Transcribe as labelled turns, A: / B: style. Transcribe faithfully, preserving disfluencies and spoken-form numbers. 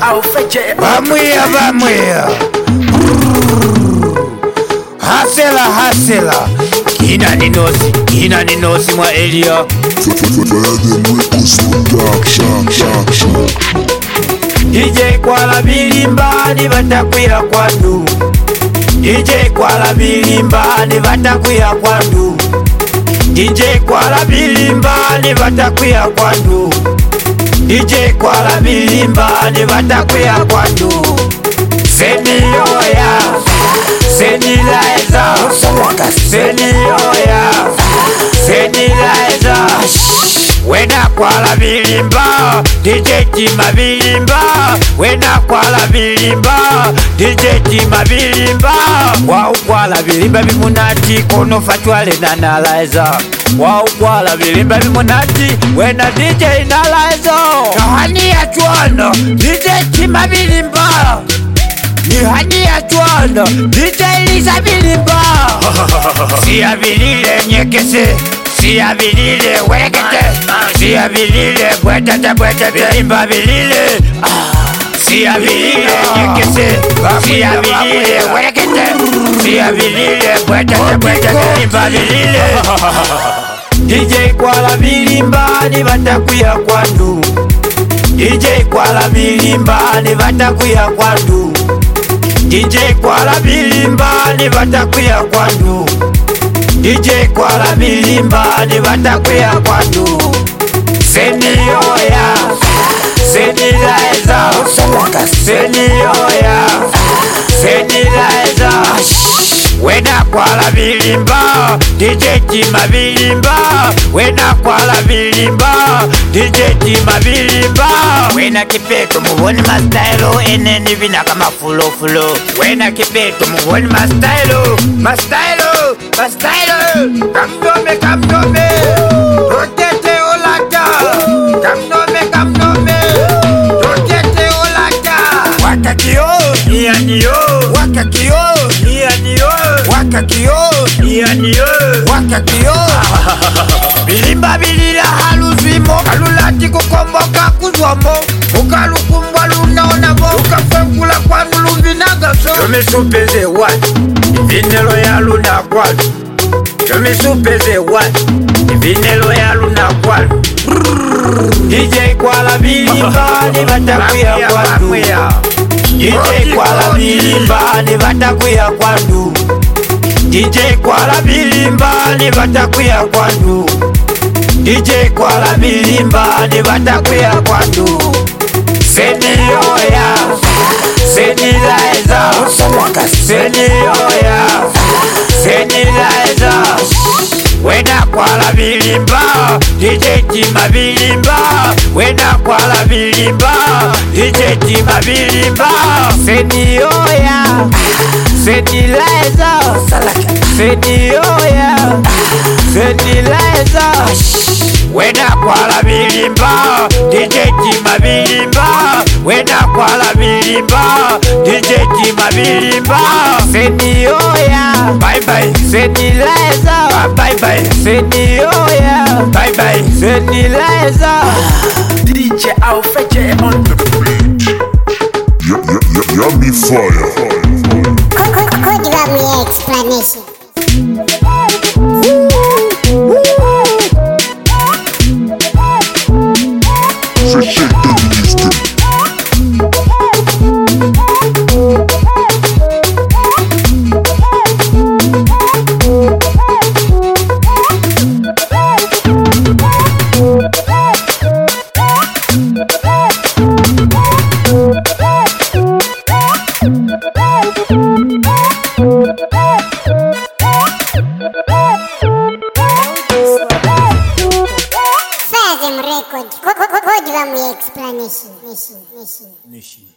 A: Alfred.
B: Vamwia vamwia Hasela hasela Kina ninosi, kina ninosi mwa Elia D J Kwala bilimbani batakwira kwandu D J Kwala bilimbani batakwira kwandu D J Kwala bilimbani batakwira kwandu D J Kwala bilimbani batakwira kwandu Senioya Senilaiza Senioya Senilaiza Wena Kwala bilimba D J Tima bilimba Wena Kwala bilimba D J Tima bilimba Wau Kwala bilimba bimunati kono fatwale na nalaiza Wau Kwala bilimba bimunati wena D J nalaiza Kahani ya chuano D J Tima bilimba Nihani ya chuano D J Lisa bilimba Siya bilile nyekese Siya bilile wekete Siya bilile bwetete bwetete Bilimba bilile Siya bilile nyekese Siya bilile wekete Siya bilile bwetete bwetete Bilimba bilile D J Kwala bilimbani batakwira kwandu D J Kwala bilimbani batakwira kwandu D J Kwala bilimbani batakwira kwandu D J Kwala bilimbani batakwira kwandu Senioya Senilaiza Senioya Senilaiza Wena Kwala bilimba D J Tima bilimba Wena Kwala bilimba D J Tima bilimba Wena kipeto muhoni mastylo eneni vina kama fulo fulo Wena kipeto muhoni mastylo Mastylo Mastylo Kamnome kamnome Rotete olaka Kamnome kamnome Rotete olaka Wakakio Nianiyo Wakakio Nianiyo Wakakio Nianiyo Wakakio Bilimba bilila haluzimo Halulati kukomboka kuzwamo Ukalukumbwa lunaonamo Ukafengula kwa nulumvinagaso Yomisupeze watu Vinelo ya luna kwalu Yomisupeze watu Vinelo ya luna kwalu D J Kwala bilimbani batakwira kwandu D J Kwala bilimbani batakwira kwandu D J Kwala bilimbani batakwira kwandu D J Kwala bilimbani batakwira kwandu Senioya Senilaiza Senioya Senilaiza Wena Kwala bilimba D J Tima bilimba Wena Kwala bilimba D J Tima bilimba Senioya Senilaiza Senioya Senilaiza Wena Kwala bilimba D J Tima bilimba Wena Kwala bilimba D J Tima bilimba Senioya Bye bye Senilaiza Bye bye Senioya Bye bye Senilaiza
A: D J Alfred on the beat.
C: Yummy fire.
D: Could you have me explanation?
C: So shake the list.
D: Fazem record. Could you have me explanation?